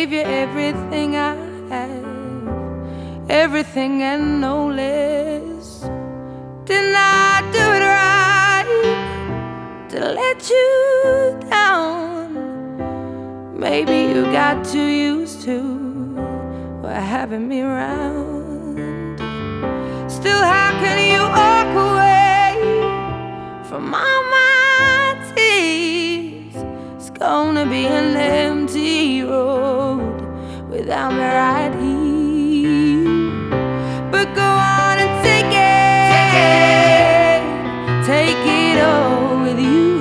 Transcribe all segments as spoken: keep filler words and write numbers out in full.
gave you everything I have, everything and no less. Didn't I do it right to let you down? Maybe you got too used to well, having me around. Still, how can you walk away from all my tears? It's gonna be an empty road without me right here. But go on and take it, take it all with you.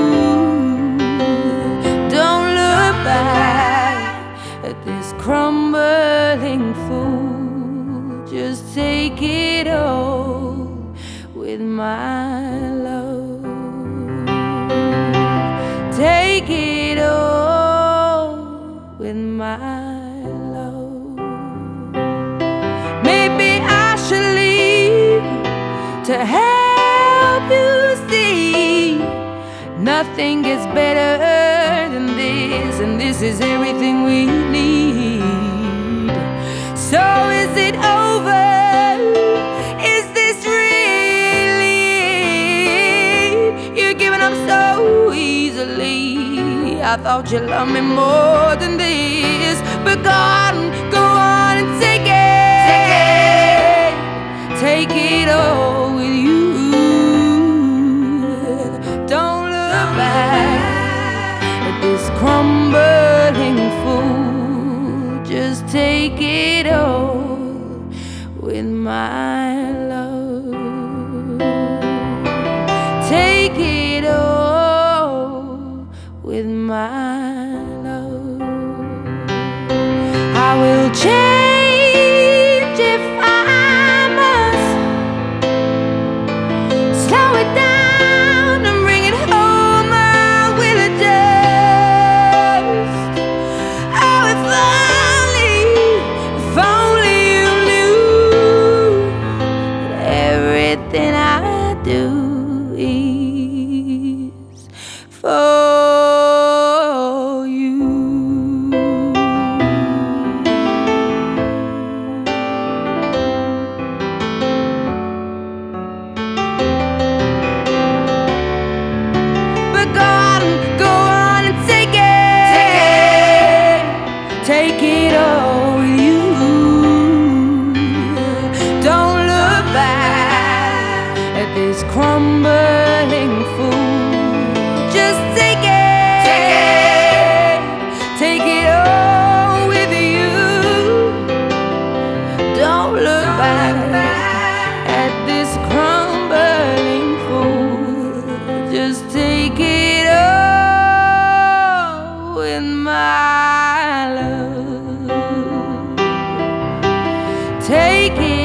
Don't look back at this crumbling fool. Just take it all with my love. Take it all with my love. Maybe I should leave to help you see nothing gets better than this, and this is everything we need. So is it over? Is this really it? You're giving up so easily. I thought you loved me more than this. But go on, go on and take it, take it all with you. Don't look back at this crumbling fool. Just take it all with my love. Take it all with my love. I will change if I must. Slow it down and bring it home. I will adjust. Oh, if only, if only you knew that everything I do is for you. But go on, go on and take it, take it all with you. Don't look back at this crumbling fool. Just take it, take it all with you. Don't look back at this crumbling fool. Just take it all with my love. Take it